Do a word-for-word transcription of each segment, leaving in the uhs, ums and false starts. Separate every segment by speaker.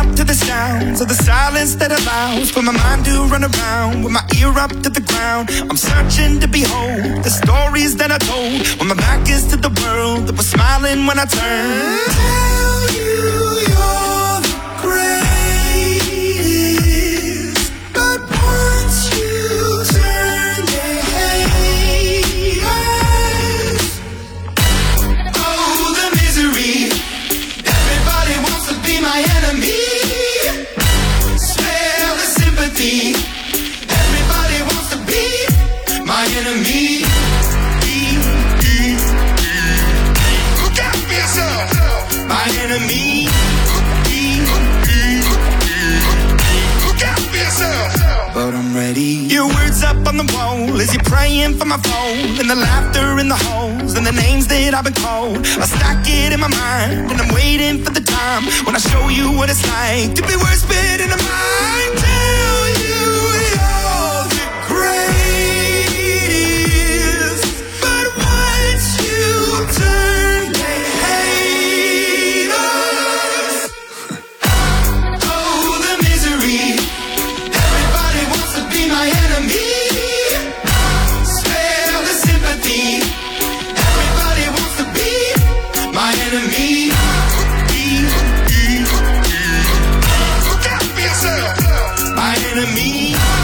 Speaker 1: up to the sounds of the silence that allows for my mind to run around with my ear up to the ground. I'm searching to behold the stories that I told when my back is to the world that was smiling when I turned. Tell you you're the greatest, but once you turn, they hate us. Oh, the misery. Everybody wants to be my enemy. Smell the sympathy. Everybody wants to be my enemy. Look out for yourself. My enemy. Look out for yourself. But I'm ready. Your words up on the wall as you're praying for my phone, and the laughter in the halls and the names that I've been called. I stack it in my mind and I'm waiting for the time when I show you what it's like to be worse fit in the mind. Tell you you're the greatest, but once you turn, they hate us. Oh, the misery. Everybody wants to be my enemy. Spare the sympathy. Everybody wants to be my enemy. Look out for yourself. My enemy.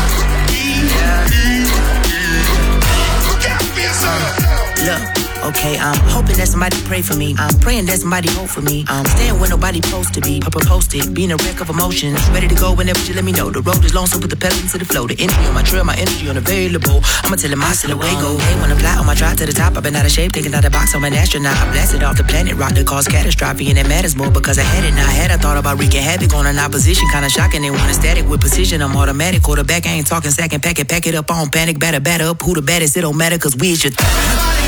Speaker 1: Look out for yourself.
Speaker 2: Look, okay, I'm hoping that somebody pray for me. I'm praying that somebody hope for me. I'm staying where nobody supposed to be. Papa posted, being a wreck of emotions. Ready to go whenever you let me know. The road is long, so put the pedal into the flow. The energy on my trail, my energy unavailable. I'ma tell him my silhouette go. Hey, when I fly on my drive to the top, I've been out of shape, taking out the box. I'm an astronaut. I blasted off the planet rock that caused catastrophe, and it matters more because I had it. Now I had I thought about wreaking havoc on an opposition, kinda shocking. They want a static with precision. I'm automatic. Quarterback, I ain't talking second pack it, pack it up on panic, batter, batter up. Who the baddest? It don't matter, cause we is your.